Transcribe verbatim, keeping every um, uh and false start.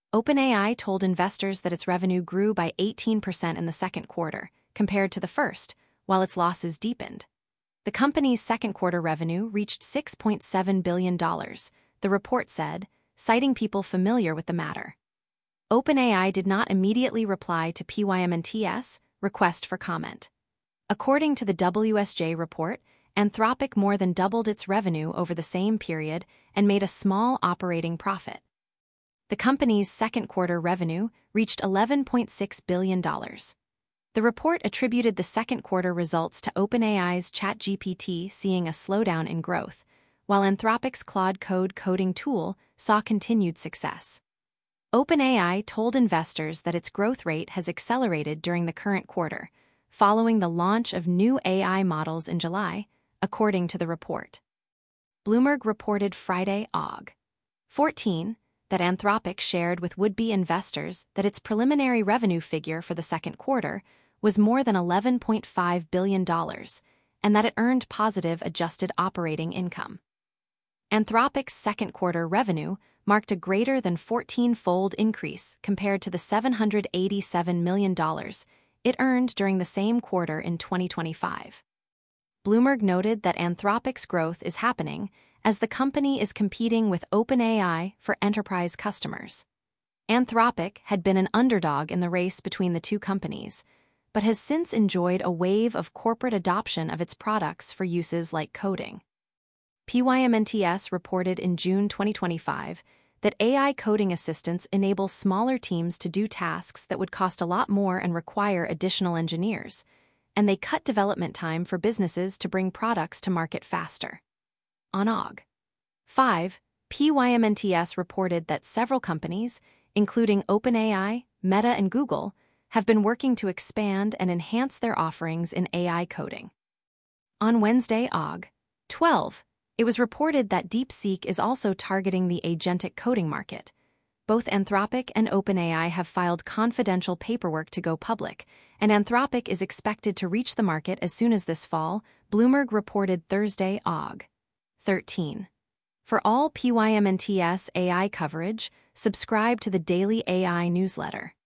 OpenAI told investors that its revenue grew by eighteen percent in the second quarter, compared to the first, while its losses deepened. The company's second quarter revenue reached six point seven billion dollars, the report said, citing people familiar with the matter. OpenAI did not immediately reply to P Y M N T's request for comment. According to the W S J report, Anthropic more than doubled its revenue over the same period and made a small operating profit. The company's second quarter revenue reached eleven point six billion dollars. The report attributed the second quarter results to OpenAI's ChatGPT seeing a slowdown in growth, while Anthropic's Claude Code coding tool saw continued success. OpenAI told investors that its growth rate has accelerated during the current quarter, following the launch of new A I models in July, according to the report. Bloomberg reported Friday, August fourteenth, that Anthropic shared with would-be investors that its preliminary revenue figure for the second quarter was more than eleven point five billion dollars, and that it earned positive adjusted operating income. Anthropic's second quarter revenue marked a greater than fourteen-fold increase compared to the seven hundred eighty-seven million dollars it earned during the same quarter in twenty twenty-five. Bloomberg noted that Anthropic's growth is happening as the company is competing with OpenAI for enterprise customers. Anthropic had been an underdog in the race between the two companies, but has since enjoyed a wave of corporate adoption of its products for uses like coding. P Y M N T S reported in June twenty twenty-five that A I coding assistants enable smaller teams to do tasks that would cost a lot more and require additional engineers, and they cut development time for businesses to bring products to market faster. On August fifth, P Y M N T S reported that several companies, including OpenAI, Meta, and Google, have been working to expand and enhance their offerings in A I coding. On Wednesday, August twelfth, it was reported that DeepSeek is also targeting the agentic coding market. Both Anthropic and OpenAI have filed confidential paperwork to go public, and Anthropic is expected to reach the market as soon as this fall, Bloomberg reported Thursday, August thirteenth. For all P Y M N T S A I coverage, subscribe to the daily A I newsletter.